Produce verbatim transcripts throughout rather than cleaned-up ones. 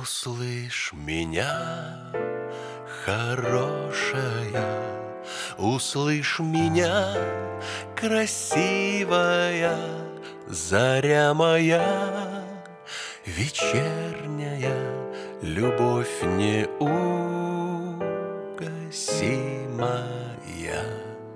Услышь меня, хорошая, услышь меня, красивая, заря моя, вечерняя, любовь неугасимая.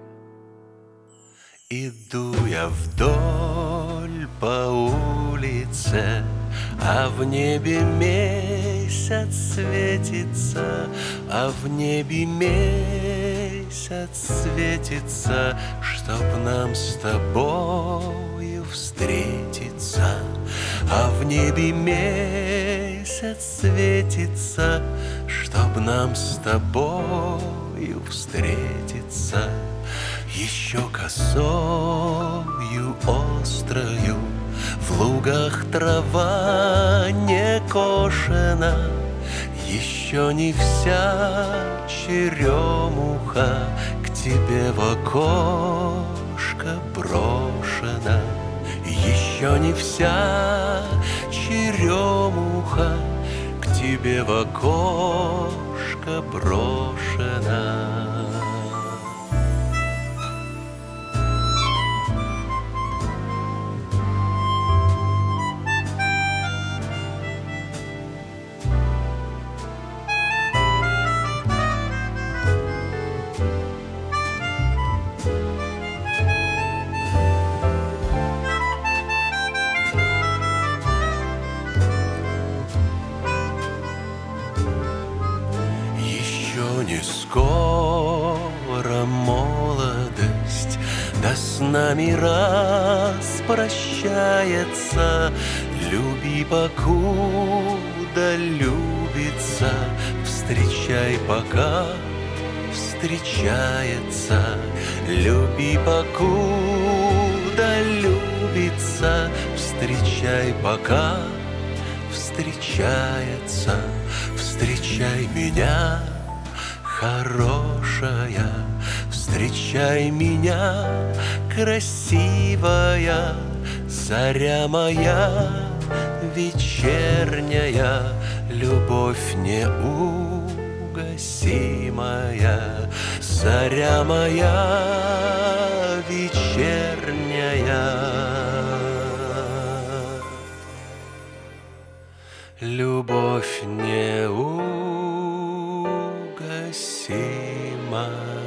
Иду я вдоль по улице, а в небе месяц светится, а в небе месяц светится, чтоб нам с тобою встретиться. А в небе месяц светится, чтоб нам с тобою встретиться. Еще косою острою в лугах трава не кошена, еще не вся черемуха к тебе в окошко брошена. Еще не вся черемуха к тебе в окошко брошена. Не скоро молодость, да с нами распрощается. Люби, покуда любится, встречай, пока встречается. Люби, покуда любится, встречай, пока встречается. Встречай меня, хорошая, встречай меня, красивая, заря моя, вечерняя, любовь неугасимая. Заря моя, вечерняя, любовь неугасимая.